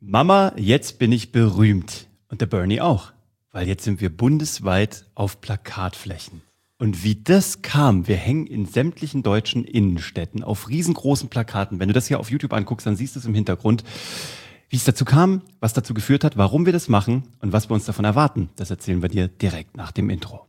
Mama, jetzt bin ich berühmt. Und der Bernie auch. Weil jetzt sind wir bundesweit auf Plakatflächen. Und wie das kam, wir hängen in sämtlichen deutschen Innenstädten auf riesengroßen Plakaten. Wenn du das hier auf YouTube anguckst, dann siehst du es im Hintergrund. Wie es dazu kam, was dazu geführt hat, warum wir das machen und was wir uns davon erwarten, das erzählen wir dir direkt nach dem Intro.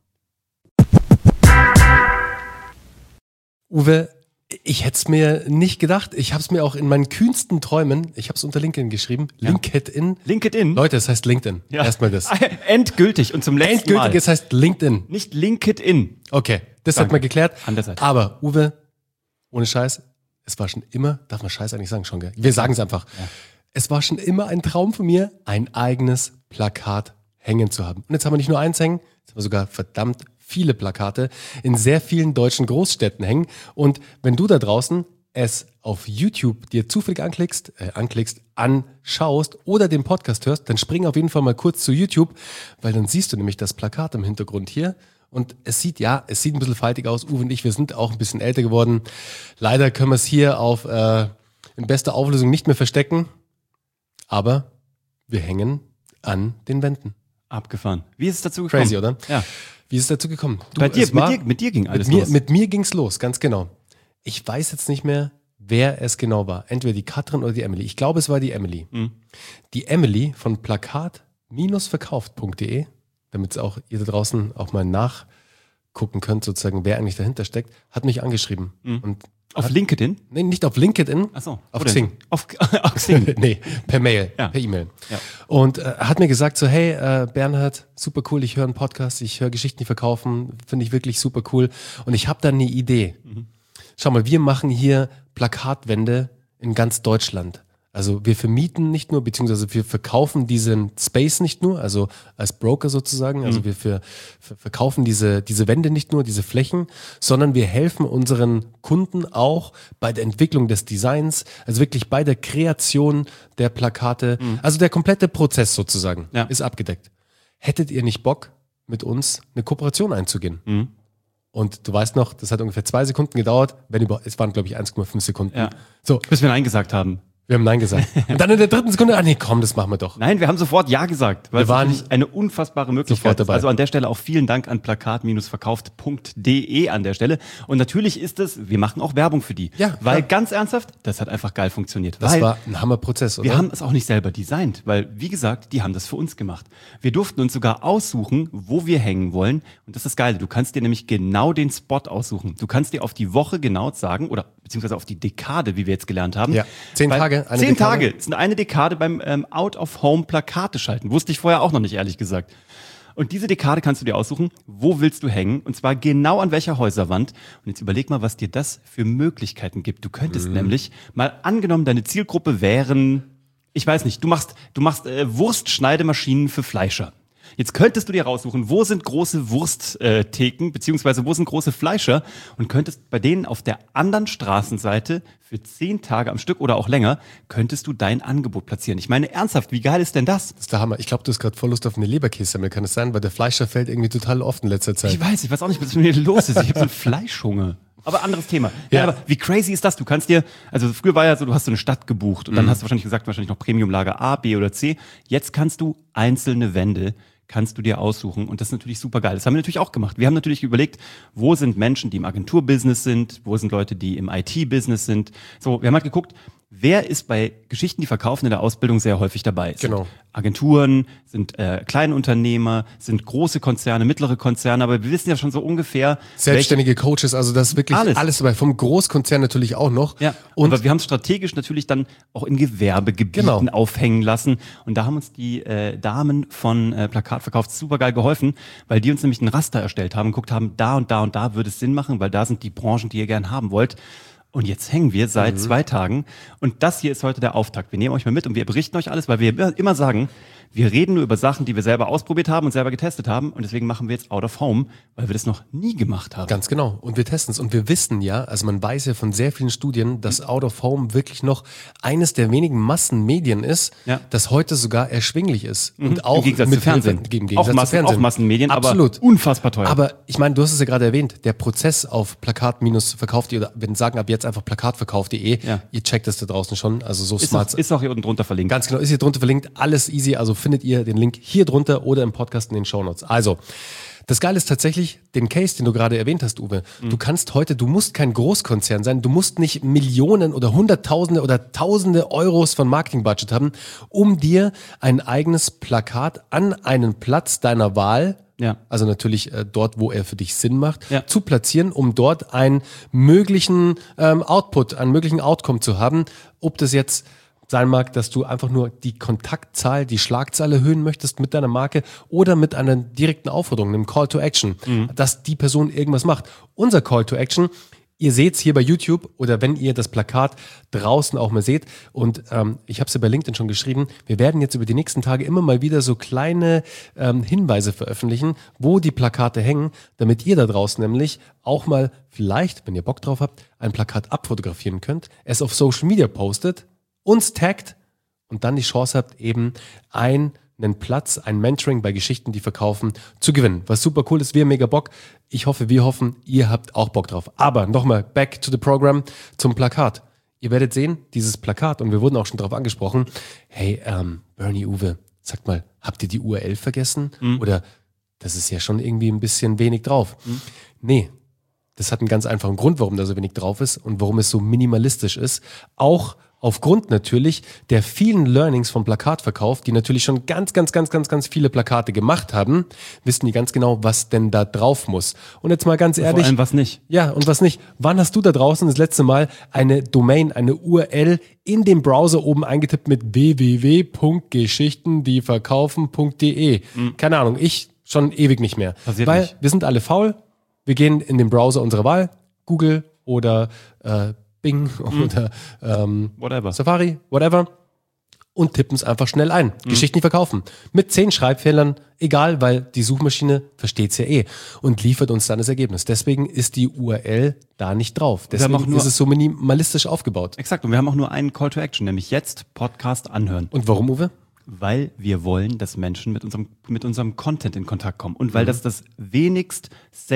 Uwe, ich hätte es mir nicht gedacht. Ich habe es mir auch in meinen kühnsten Träumen, ich habe es unter LinkedIn geschrieben, ja. LinkedIn? Leute, es heißt LinkedIn. Ja. Erstmal das. Endgültig und zum letzten Mal. Endgültig, es heißt LinkedIn. Nicht LinkedIn. Okay, das hat man geklärt. An der Seite. Aber Uwe, ohne Scheiß, es war schon immer, darf man Scheiß eigentlich sagen schon, gell? Wir sagen es einfach. Ja. Es war schon immer ein Traum von mir, ein eigenes Plakat hängen zu haben. Und jetzt haben wir nicht nur eins hängen, jetzt haben wir sogar verdammt viele Plakate in sehr vielen deutschen Großstädten hängen. Und wenn du da draußen es auf YouTube dir zufällig anschaust oder den Podcast hörst, dann spring auf jeden Fall mal kurz zu YouTube, weil dann siehst du nämlich das Plakat im Hintergrund hier. Und es sieht ein bisschen faltig aus. Uwe und ich, wir sind auch ein bisschen älter geworden. Leider können wir es hier in bester Auflösung nicht mehr verstecken. Aber wir hängen an den Wänden. Abgefahren. Wie ist es dazu gekommen? Crazy, oder? Ja. Wie ist es dazu gekommen? Mit dir ging alles los. Mit mir ging es los, ganz genau. Ich weiß jetzt nicht mehr, wer es genau war. Entweder die Katrin oder die Emily. Ich glaube, es war die Emily. Mhm. Die Emily von plakat-verkauft.de, damit auch ihr da draußen auch mal nachgucken könnt, sozusagen, wer eigentlich dahinter steckt, hat mich angeschrieben. Mhm. Und auf LinkedIn? Nee, nicht auf LinkedIn. Ach so. Auf Xing. Auf Xing? Nee, per Mail, per E-Mail. Ja. Und hat mir gesagt so, hey Bernhard, super cool, ich höre einen Podcast, ich höre Geschichten, die verkaufen, finde ich wirklich super cool. Und ich habe da eine Idee. Mhm. Schau mal, wir machen hier Plakatwände in ganz Deutschland. Also wir vermieten nicht nur, beziehungsweise wir verkaufen diesen Space nicht nur, also als Broker sozusagen, also wir verkaufen diese Wände nicht nur, diese Flächen, sondern wir helfen unseren Kunden auch bei der Entwicklung des Designs, also wirklich bei der Kreation der Plakate, also der komplette Prozess sozusagen ist abgedeckt. Hättet ihr nicht Bock, mit uns eine Kooperation einzugehen? Mhm. Und du weißt noch, das hat ungefähr 2 Sekunden gedauert, es waren glaube ich 1,5 Sekunden. Ja. So, bis wir Nein gesagt haben. Wir haben Nein gesagt. Und dann in der 3. Sekunde, nee, komm, das machen wir doch. Nein, wir haben sofort Ja gesagt, weil es natürlich eine unfassbare Möglichkeit ist. Also an der Stelle auch vielen Dank an plakat-verkauft.de an der Stelle. Und natürlich ist es, wir machen auch Werbung für die. Ja, weil ganz ernsthaft, das hat einfach geil funktioniert. Das war ein Hammerprozess, oder? Wir haben es auch nicht selber designt, weil, wie gesagt, die haben das für uns gemacht. Wir durften uns sogar aussuchen, wo wir hängen wollen. Und das ist das Geile. Du kannst dir nämlich genau den Spot aussuchen. Du kannst dir auf die Woche genau sagen, oder beziehungsweise auf die Dekade, wie wir jetzt gelernt haben. Ja, 10 Tage. 10 Tage sind eine Dekade beim Out-of-Home-Plakate schalten. Wusste ich vorher auch noch nicht, ehrlich gesagt. Und diese Dekade kannst du dir aussuchen, wo willst du hängen, und zwar genau an welcher Häuserwand. Und jetzt überleg mal, was dir das für Möglichkeiten gibt. Du könntest nämlich, mal angenommen, deine Zielgruppe wären, ich weiß nicht, du machst Wurstschneidemaschinen für Fleischer. Jetzt könntest du dir raussuchen, wo sind große Wursttheken, beziehungsweise wo sind große Fleischer, und könntest bei denen auf der anderen Straßenseite für 10 Tage am Stück oder auch länger, könntest du dein Angebot platzieren. Ich meine, ernsthaft, wie geil ist denn das? Das ist der Hammer. Ich glaube, du hast gerade voll Lust auf eine Leberkässemmel, kann es sein? Weil der Fleischer fällt irgendwie total oft in letzter Zeit. Ich weiß auch nicht, was mit mir los ist. Ich habe so einen Fleischhunger. Aber anderes Thema. Ja, aber wie crazy ist das? Du kannst dir, also früher war ja so, du hast so eine Stadt gebucht und dann hast du wahrscheinlich noch Premiumlager A, B oder C. Jetzt kannst du einzelne Wände kannst du dir aussuchen, und das ist natürlich super geil. Das haben wir natürlich auch gemacht. Wir haben natürlich überlegt, wo sind Menschen, die im Agenturbusiness sind, wo sind Leute, die im IT-Business sind. So, wir haben halt geguckt, wer ist bei Geschichten, die verkaufen, in der Ausbildung sehr häufig dabei? Genau. Sind Agenturen, sind Kleinunternehmer, sind große Konzerne, mittlere Konzerne, aber wir wissen ja schon so ungefähr. Selbstständige Coaches, also das ist wirklich alles dabei. Vom Großkonzern natürlich auch noch. Ja, und aber wir haben es strategisch natürlich dann auch in Gewerbegebieten aufhängen lassen. Und da haben uns die Damen von Plakatverkauf super geil geholfen, weil die uns nämlich ein Raster erstellt haben, geguckt haben, da und da und da würde es Sinn machen, weil da sind die Branchen, die ihr gern haben wollt. Und jetzt hängen wir seit 2 Tagen. Und das hier ist heute der Auftakt. Wir nehmen euch mal mit und wir berichten euch alles, weil wir immer sagen, wir reden nur über Sachen, die wir selber ausprobiert haben und selber getestet haben. Und deswegen machen wir jetzt Out of Home, weil wir das noch nie gemacht haben. Ganz genau. Und wir testen es. Und wir wissen ja, also man weiß ja von sehr vielen Studien, dass Out of Home wirklich noch eines der wenigen Massenmedien ist, das heute sogar erschwinglich ist. Und auch im Gegensatz zu Fernsehen. Auch Massenmedien, absolut. Aber unfassbar teuer. Aber ich meine, du hast es ja gerade erwähnt, der Prozess auf Plakat-Verkauft, oder wenn sagen ab jetzt jetzt einfach plakatverkauf.de. Ja. Ihr checkt das da draußen schon, also so Ist smart. auch hier unten drunter verlinkt. Ganz genau, ist hier drunter verlinkt, alles easy, also findet ihr den Link hier drunter oder im Podcast in den Shownotes. Also, das Geile ist tatsächlich, den Case, den du gerade erwähnt hast, Uwe, du musst kein Großkonzern sein, du musst nicht Millionen oder Hunderttausende oder Tausende Euros von Marketingbudget haben, um dir ein eigenes Plakat an einen Platz deiner Wahl, also natürlich dort, wo er für dich Sinn macht, zu platzieren, um dort einen möglichen Output, einen möglichen Outcome zu haben, ob das jetzt sein mag, dass du einfach nur die Kontaktzahl, die Schlagzahl erhöhen möchtest mit deiner Marke oder mit einer direkten Aufforderung, einem Call to Action, dass die Person irgendwas macht. Unser Call to Action, ihr seht es hier bei YouTube oder wenn ihr das Plakat draußen auch mal seht und ich habe es ja bei LinkedIn schon geschrieben, wir werden jetzt über die nächsten Tage immer mal wieder so kleine Hinweise veröffentlichen, wo die Plakate hängen, damit ihr da draußen nämlich auch mal vielleicht, wenn ihr Bock drauf habt, ein Plakat abfotografieren könnt, es auf Social Media postet, uns taggt und dann die Chance habt, eben einen Platz, ein Mentoring bei Geschichten, die verkaufen, zu gewinnen. Was super cool ist, wir haben mega Bock. Wir hoffen, ihr habt auch Bock drauf. Aber nochmal, back to the program, zum Plakat. Ihr werdet sehen, dieses Plakat, und wir wurden auch schon darauf angesprochen, hey, Bernie, Uwe, sagt mal, habt ihr die URL vergessen? Oder das ist ja schon irgendwie ein bisschen wenig drauf. Nee, das hat einen ganz einfachen Grund, warum da so wenig drauf ist und warum es so minimalistisch ist. Auch aufgrund natürlich der vielen Learnings vom Plakatverkauf, die natürlich schon ganz viele Plakate gemacht haben, wissen die ganz genau, was denn da drauf muss. Und jetzt mal ganz ehrlich. Vor allem was nicht. Ja, und was nicht. Wann hast du da draußen das letzte Mal eine Domain, eine URL in dem Browser oben eingetippt mit www.geschichtendieverkaufen.de? Keine Ahnung, ich schon ewig nicht mehr. Passiert Weil nicht. wir sind alle faul. Wir gehen in den Browser unserer Wahl, Google oder Bing oder Safari, whatever, und tippen es einfach schnell ein. Geschichten verkaufen. Mit 10 Schreibfehlern, egal, weil die Suchmaschine versteht es ja und liefert uns dann das Ergebnis. Deswegen ist die URL da nicht drauf. Deswegen ist es so minimalistisch aufgebaut. Exakt, und wir haben auch nur einen Call to Action, nämlich jetzt Podcast anhören. Und warum, Uwe? Weil wir wollen, dass Menschen mit unserem Content in Kontakt kommen und weil das wenigst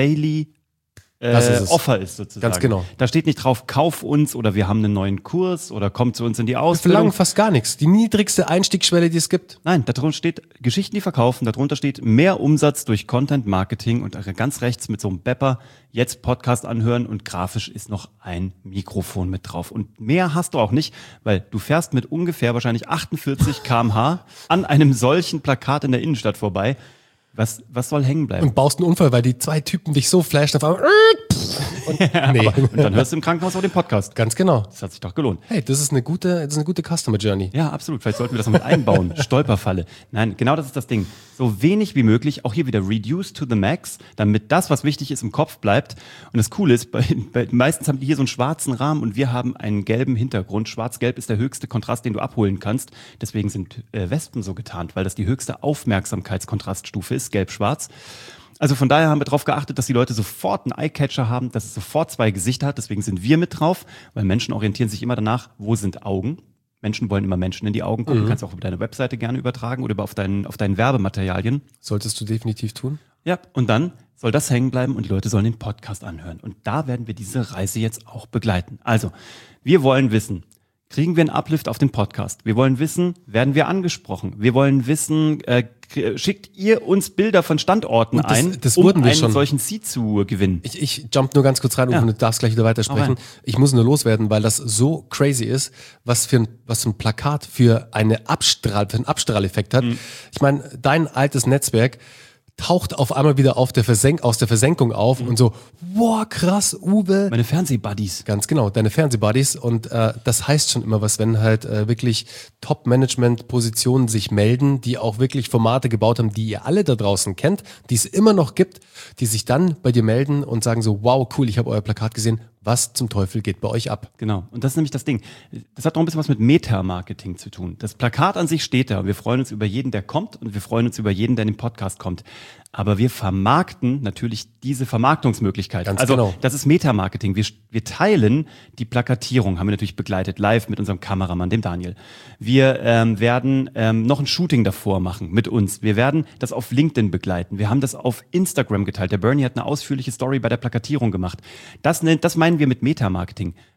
Offer ist sozusagen. Ganz genau. Da steht nicht drauf, kauf uns oder wir haben einen neuen Kurs oder komm zu uns in die Wir Ausbildung. verlangen fast gar nichts. Die niedrigste Einstiegsschwelle, die es gibt. Nein, darunter steht Geschichten, die verkaufen. Darunter steht mehr Umsatz durch Content Marketing und ganz rechts mit so einem Bepper jetzt Podcast anhören und grafisch ist noch ein Mikrofon mit drauf. Und mehr hast du auch nicht, weil du fährst mit ungefähr wahrscheinlich 48 km/h an einem solchen Plakat in der Innenstadt vorbei. Was soll hängen bleiben? Und baust einen Unfall, weil die 2 Typen dich so flashen auf einmal. Und dann hörst du im Krankenhaus auch den Podcast. Ganz genau. Das hat sich doch gelohnt. Hey, das ist eine gute Customer Journey. Ja, absolut. Vielleicht sollten wir das noch mit einbauen. Stolperfalle. Nein, genau das ist das Ding. So wenig wie möglich, auch hier wieder reduce to the max, damit das, was wichtig ist, im Kopf bleibt. Und das Coole ist, meistens haben die hier so einen schwarzen Rahmen und wir haben einen gelben Hintergrund. Schwarz-Gelb ist der höchste Kontrast, den du abholen kannst. Deswegen sind Wespen so getarnt, weil das die höchste Aufmerksamkeitskontraststufe ist, gelb-schwarz. Also von daher haben wir darauf geachtet, dass die Leute sofort einen Eyecatcher haben, dass es sofort 2 Gesichter hat. Deswegen sind wir mit drauf, weil Menschen orientieren sich immer danach, wo sind Augen. Menschen wollen immer Menschen in die Augen gucken. Du kannst auch über deine Webseite gerne übertragen oder auf deinen Werbematerialien. Solltest du definitiv tun. Ja, und dann soll das hängen bleiben und die Leute sollen den Podcast anhören. Und da werden wir diese Reise jetzt auch begleiten. Also, wir wollen wissen, kriegen wir einen Uplift auf den Podcast? Wir wollen wissen, werden wir angesprochen? Wir wollen wissen, schickt ihr uns Bilder von Standorten ein, um einen solchen Seed zu gewinnen? Ich jump nur ganz kurz rein und du darfst gleich wieder weitersprechen. Ich muss nur loswerden, weil das so crazy ist, was für ein Plakat für einen Abstrahleffekt hat. Ich meine, dein altes Netzwerk taucht auf einmal wieder aus der Versenkung auf und so, wow, krass, Uwe. Meine Fernsehbuddies. Ganz genau, deine Fernsehbuddies. Und das heißt schon immer was, wenn halt wirklich Top-Management-Positionen sich melden, die auch wirklich Formate gebaut haben, die ihr alle da draußen kennt, die es immer noch gibt, die sich dann bei dir melden und sagen so, wow, cool, ich habe euer Plakat gesehen. Was zum Teufel geht bei euch ab? Genau. Und das ist nämlich das Ding. Das hat noch ein bisschen was mit Meta-Marketing zu tun. Das Plakat an sich steht da. Wir freuen uns über jeden, der kommt und wir freuen uns über jeden, der in den Podcast kommt. Aber wir vermarkten natürlich diese Vermarktungsmöglichkeit. Ganz genau. Das ist Meta-Marketing. Wir teilen die Plakatierung, haben wir natürlich begleitet, live mit unserem Kameramann, dem Daniel. Wir werden noch ein Shooting davor machen mit uns. Wir werden das auf LinkedIn begleiten. Wir haben das auf Instagram geteilt. Der Bernie hat eine ausführliche Story bei der Plakatierung gemacht. Das meinen wir mit Meta-Marketing.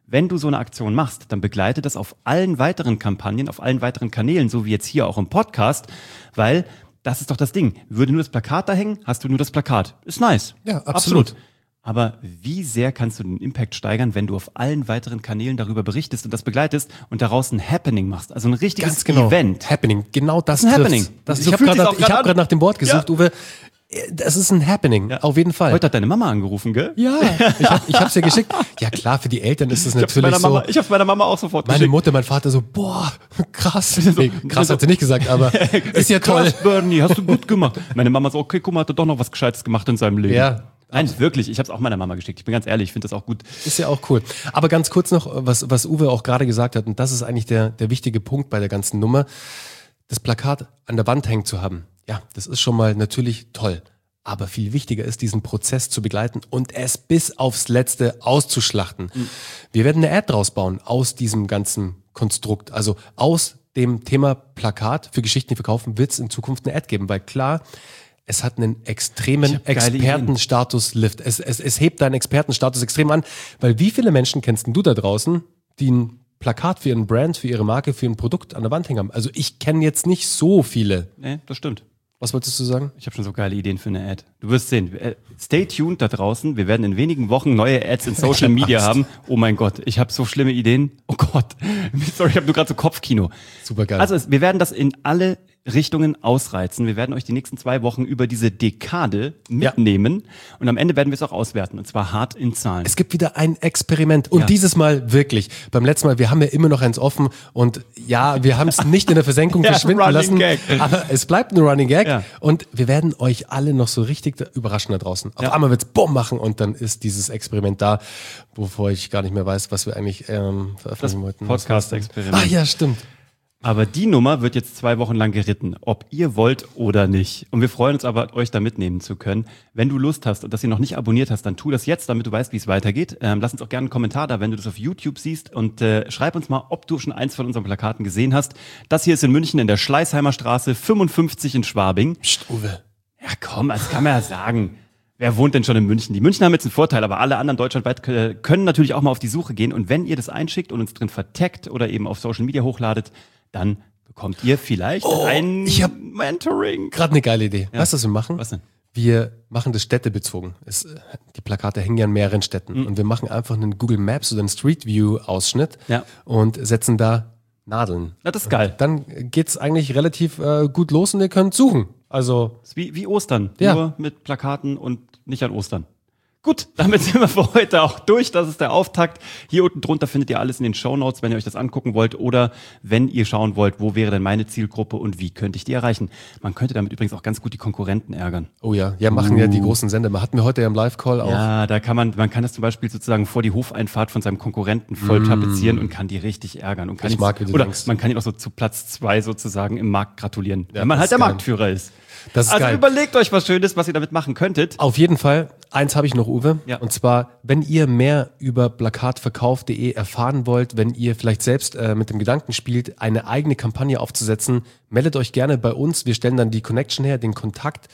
wenn du so eine Aktion machst, dann begleite das auf allen weiteren Kampagnen, auf allen weiteren Kanälen, so wie jetzt hier auch im Podcast, weil das ist doch das Ding. Würde nur das Plakat da hängen, hast du nur das Plakat. Ist nice. Ja, absolut. Aber wie sehr kannst du den Impact steigern, wenn du auf allen weiteren Kanälen darüber berichtest und das begleitest und daraus ein Happening machst? Also ein richtiges Event. Happening, genau das ist ein Happening. Ich habe gerade nach dem Wort gesucht, Uwe. Das ist ein Happening, auf jeden Fall. Heute hat deine Mama angerufen, gell? Ja, ich hab's dir geschickt. Ja klar, für die Eltern ist es natürlich so. Ich hab's meiner Mama auch sofort geschickt. Meine Mutter, mein Vater so, boah, krass. Nee, krass hat sie nicht gesagt, aber ist ja toll. Krass, Bernie, hast du gut gemacht. Meine Mama so, okay, guck mal, hat er doch noch was Gescheites gemacht in seinem Leben. Ja. Nein, wirklich, ich habe es auch meiner Mama geschickt. Ich bin ganz ehrlich, ich finde das auch gut. Ist ja auch cool. Aber ganz kurz noch, was Uwe auch gerade gesagt hat, und das ist eigentlich der wichtige Punkt bei der ganzen Nummer, das Plakat an der Wand hängen zu haben. Ja, das ist schon mal natürlich toll. Aber viel wichtiger ist, diesen Prozess zu begleiten und es bis aufs Letzte auszuschlachten. Mhm. Wir werden eine Ad draus bauen aus diesem ganzen Konstrukt. Also aus dem Thema Plakat für Geschichten, die verkaufen, wird es in Zukunft eine Ad geben. Weil klar, es hat einen extremen Expertenstatus-Lift. Es hebt deinen Expertenstatus extrem an, weil wie viele Menschen kennst du da draußen, die ein Plakat für ihren Brand, für ihre Marke, für ein Produkt an der Wand hängen haben? Also ich kenne jetzt nicht so viele. Nee, das stimmt. Was wolltest du sagen? Ich habe schon so geile Ideen für eine Ad. Du wirst sehen. Stay tuned da draußen. Wir werden in wenigen Wochen neue Ads in Social Media haben. Oh mein Gott, ich habe so schlimme Ideen. Oh Gott. Sorry, ich habe nur gerade so Kopfkino. Super geil. Also wir werden das in alle Richtungen ausreizen. Wir werden euch die nächsten 2 Wochen über diese Dekade mitnehmen und am Ende werden wir es auch auswerten und zwar hart in Zahlen. Es gibt wieder ein Experiment und dieses Mal wirklich. Beim letzten Mal, wir haben ja immer noch eins offen und ja, wir haben es nicht in der Versenkung verschwinden lassen, aber es bleibt ein Running Gag und wir werden euch alle noch so richtig überraschen da draußen. Auf einmal wird's Bumm machen und dann ist dieses Experiment da, wovor ich gar nicht mehr weiß, was wir eigentlich veröffentlichen wollten. Podcast-Experiment. Ah ja, stimmt. Aber die Nummer wird jetzt 2 Wochen lang geritten, ob ihr wollt oder nicht. Und wir freuen uns aber, euch da mitnehmen zu können. Wenn du Lust hast und das ihr noch nicht abonniert hast, dann tu das jetzt, damit du weißt, wie es weitergeht. Lass uns auch gerne einen Kommentar da, wenn du das auf YouTube siehst. Und schreib uns mal, ob du schon eins von unseren Plakaten gesehen hast. Das hier ist in München in der Schleißheimer Straße 55 in Schwabing. Psst, Uwe. Ja komm, das kann man ja sagen. Wer wohnt denn schon in München? Die Münchner haben jetzt einen Vorteil, aber alle anderen deutschlandweit können natürlich auch mal auf die Suche gehen. Und wenn ihr das einschickt und uns drin vertaggt oder eben auf Social Media hochladet, dann bekommt ihr vielleicht ein Mentoring. Gerade eine geile Idee. Ja. Weißt du, was wir machen? Was denn? Wir machen das städtebezogen. Die Plakate hängen ja in mehreren Städten. Und wir machen einfach einen Google Maps oder einen Street View Ausschnitt und setzen da Nadeln. Na, das ist geil. Dann geht's eigentlich relativ gut los und ihr könnt suchen. Also ist wie Ostern, nur mit Plakaten und nicht an Ostern. Gut, damit sind wir für heute auch durch. Das ist der Auftakt. Hier unten drunter findet ihr alles in den Shownotes, wenn ihr euch das angucken wollt oder wenn ihr schauen wollt, wo wäre denn meine Zielgruppe und wie könnte ich die erreichen. Man könnte damit übrigens auch ganz gut die Konkurrenten ärgern. Oh ja, machen ja die großen Sender. Hatten wir heute ja im Live-Call auch. Ja, da kann man kann das zum Beispiel sozusagen vor die Hofeinfahrt von seinem Konkurrenten voll tapezieren und kann die richtig ärgern. Und kann man kann ihn auch so zu Platz 2 sozusagen im Markt gratulieren, wenn man halt der Marktführer ist. Das ist also geil. Überlegt euch was Schönes, was ihr damit machen könntet. Auf jeden Fall. Eins habe ich noch, Uwe. Ja. Und zwar, wenn ihr mehr über plakatverkauf.de erfahren wollt, wenn ihr vielleicht selbst mit dem Gedanken spielt, eine eigene Kampagne aufzusetzen, meldet euch gerne bei uns. Wir stellen dann die Connection her, den Kontakt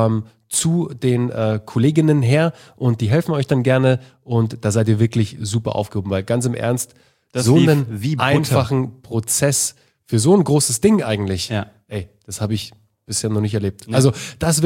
zu den Kolleginnen her und die helfen euch dann gerne. Und da seid ihr wirklich super aufgehoben, weil ganz im Ernst, das so einen einfachen Prozess für so ein großes Ding eigentlich, das habe ich bisher noch nicht erlebt. Ja. Also das ist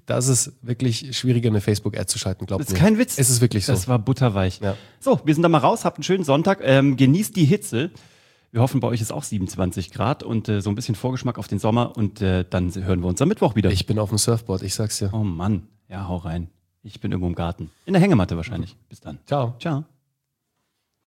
wirklich schwieriger, eine Facebook-Ad zu schalten, glaubt mir. Das ist kein Witz. Es ist wirklich so. Das war butterweich. Ja. So, wir sind da mal raus, habt einen schönen Sonntag, genießt die Hitze. Wir hoffen, bei euch ist auch 27 Grad und so ein bisschen Vorgeschmack auf den Sommer und dann hören wir uns am Mittwoch wieder. Ich bin auf dem Surfboard, ich sag's dir. Oh Mann, ja, hau rein. Ich bin irgendwo im Garten. In der Hängematte wahrscheinlich. Bis dann. Ciao. Ciao.